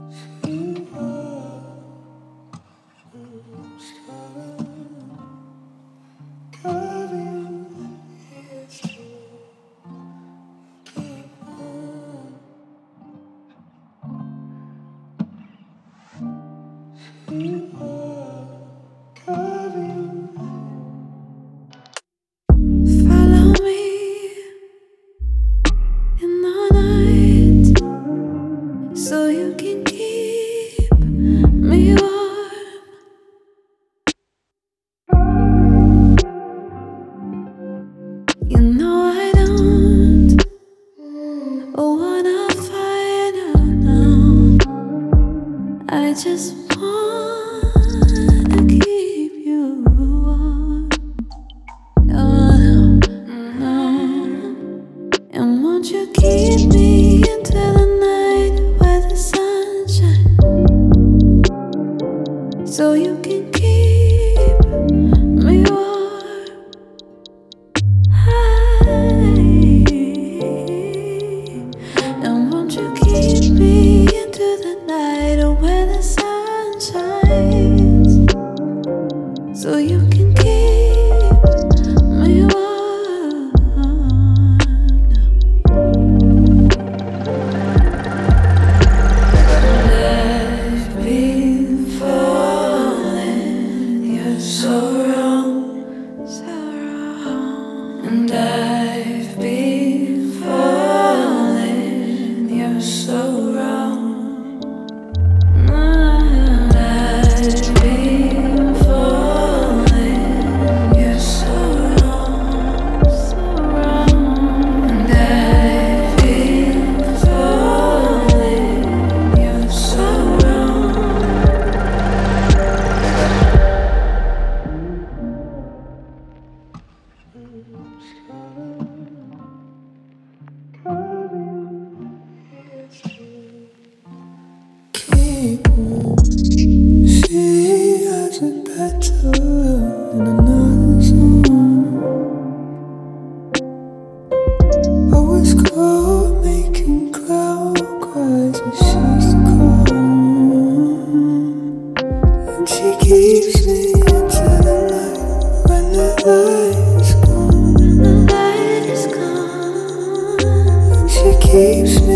Follow me in the night, so you can keep me warm. You know I don't wanna find out now. I just wanna keep you warm. Oh no. And won't you keep me into the night where the sun shines, so you can keep me warm. And won't you keep me into the night where the sun shines, so you can keep me warm. I've been falling, you're so wrong, so wrong. And I've been falling, you're so wrong. And I've been falling, you're so wrong, so wrong. And I've been falling, you're so wrong. Keep on. She has it better in another zone. I was caught making cloud cries and she's calm. And she keeps me into the night when the light is gone. When the light is gone. And she keeps me